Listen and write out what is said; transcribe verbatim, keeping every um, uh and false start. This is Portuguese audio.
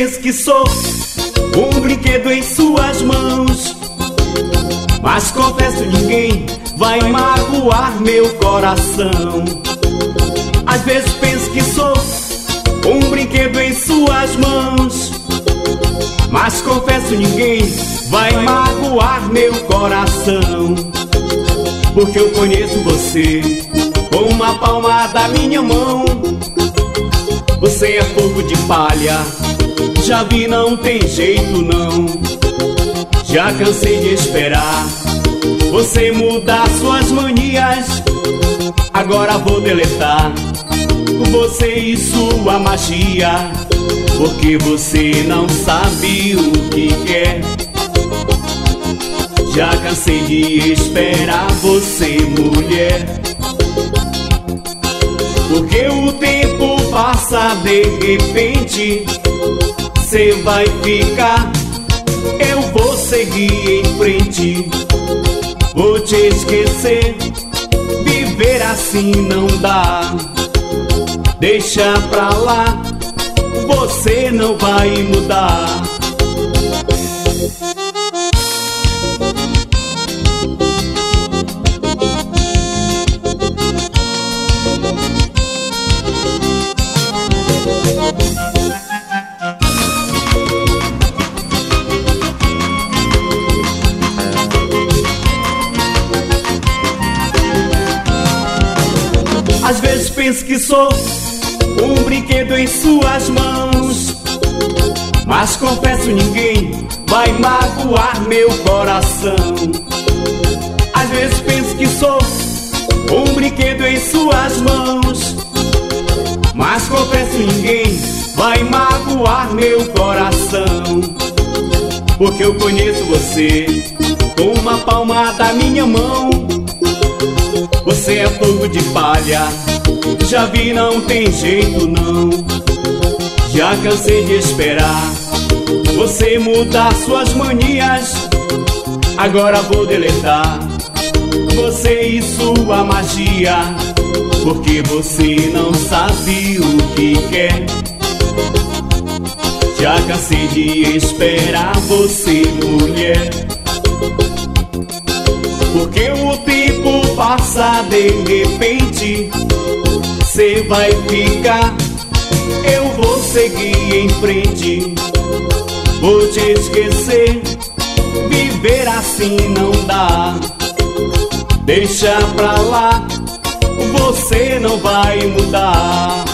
penso que sou um brinquedo em suas mãos, mas confesso, ninguém vai magoar meu coração. Às vezes penso que sou um brinquedo em suas mãos, mas confesso, ninguém vai magoar meu coração. Porque eu conheço você com uma palma da minha mão. Você é fogo de palha, já vi, não tem jeito não. Já cansei de esperar você mudar suas manias. Agora vou deletar você e sua magia, porque você não sabe o que quer. Já cansei de esperar você, mulher. Porque o tempo passa de repente, cê vai ficar, eu vou seguir em frente. Vou te esquecer, viver assim não dá. Deixa pra lá, você não vai mudar. Às vezes penso que sou um brinquedo em suas mãos, mas confesso, ninguém vai magoar meu coração. Às vezes penso que sou um brinquedo em suas mãos, mas confesso, ninguém vai magoar meu coração. Porque eu conheço você com uma palma da minha mão. Você é fogo de palha, já vi, não tem jeito não. Já cansei de esperar você mudar suas manias. Agora vou deletar você e sua magia, porque você não sabe o que quer. Já cansei de esperar você, mulher. Porque o tempo passa de repente, cê vai ficar, eu vou seguir em frente. Vou te esquecer, viver assim não dá. Deixa pra lá, você não vai mudar.